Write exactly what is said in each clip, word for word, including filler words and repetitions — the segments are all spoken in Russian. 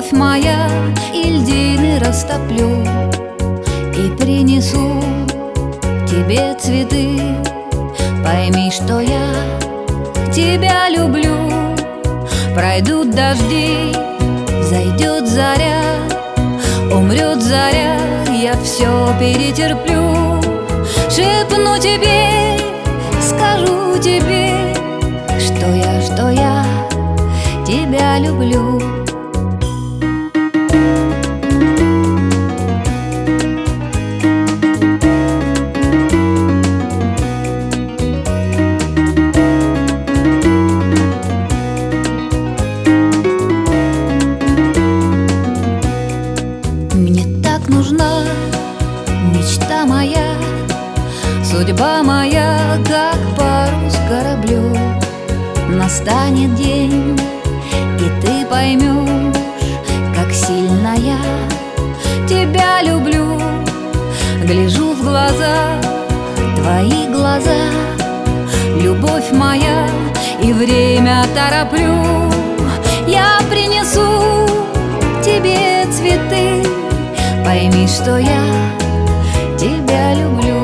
Любовь моя, и льдины растоплю, и принесу тебе цветы. Пойми, что я тебя люблю. Пройдут дожди, зайдет заря, умрет заря, я все перетерплю. Шепну тебе, скажу тебе, что я, что я тебя люблю. Мне так нужна мечта моя, судьба моя, как парус кораблю. Настанет день, и ты поймешь, как сильно я тебя люблю. Гляжу в глаза, твои глаза, любовь моя, и время тороплю. Я принесу тебе цветы. Пойми, что я тебя люблю.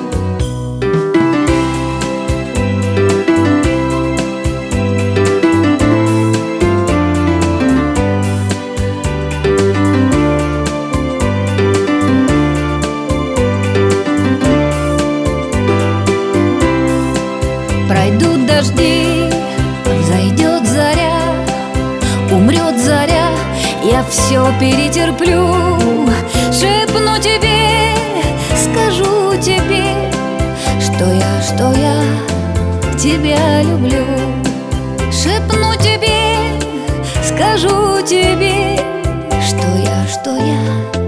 Пройдут дожди, взойдет заря, умрет заря, я все перетерплю. Шепну тебе, скажу тебе, что я, что я тебя люблю. Шепну тебе, скажу тебе, что я, что я